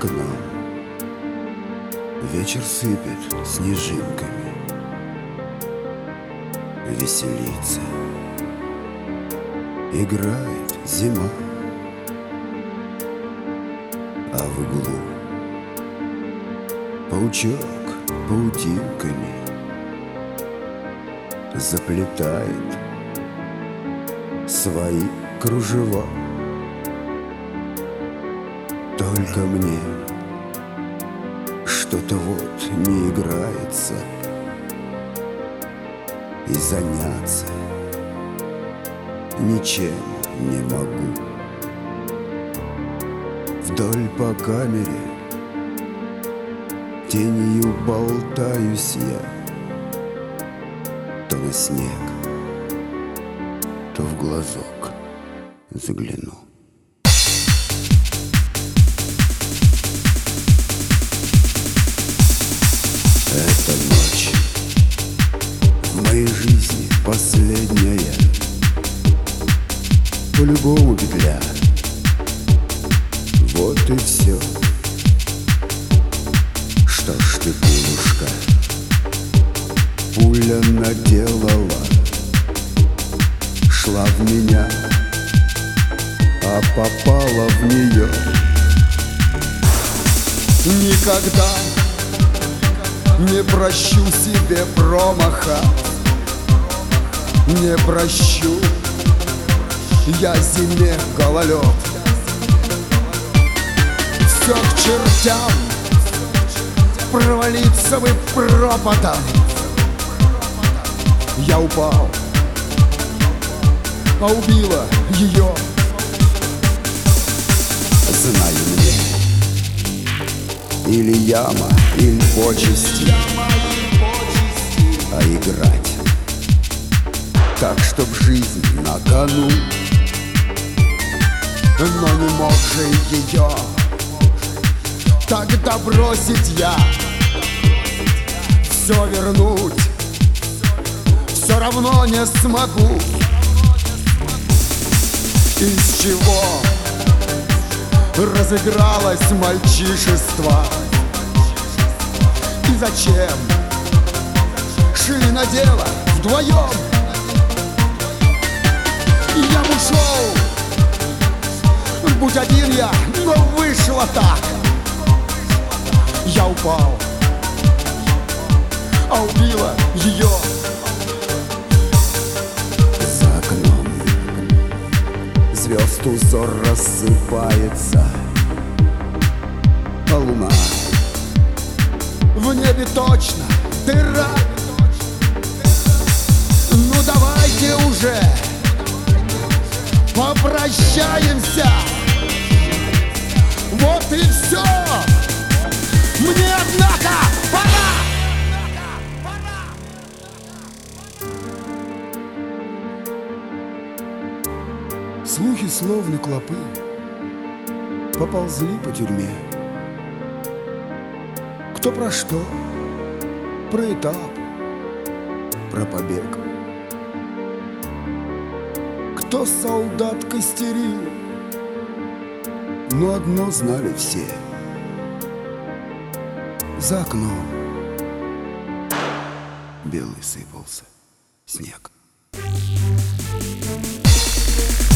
окном вечер сыпет снежинками, веселится, играет зима, а в углу паучок паутинками заплетает свои кружева. Только мне что-то вот не играется, и заняться ничем не могу. Вдоль по камере тенью болтаюсь я, то на снег, то в глазок загляну. Эта ночь в моей жизни последняя, по-любому петля. Вот и все. Что ж ты, пулюшка, пуля наделала, шла в меня, а попала в нее. Никогда не прощу себе промаха, не прощу я зиме гололед. Все к чертям, провалиться бы пропадом. Я упал, а убила ее. Знаю мне, или яма, или почести, а играть так, чтоб жизнь на кону. Но не мог же ее тогда бросить я, все вернуть все равно не смогу. Из чего разыгралось мальчишество, и зачем шили на дело вдвоем? Я бы ушел, будь один я, но вышло так. Я упал, а убила ее. За окном звезд узор рассыпается, а луна в небе точно дыра. Ну давайте уже попрощаемся. Вот и все. Мне, однако, пора. Слухи, словно клопы, поползли по тюрьме. Кто про что? Про этап, про побег. Кто солдат костерил, но одно знали все: за окном белый сыпался снег.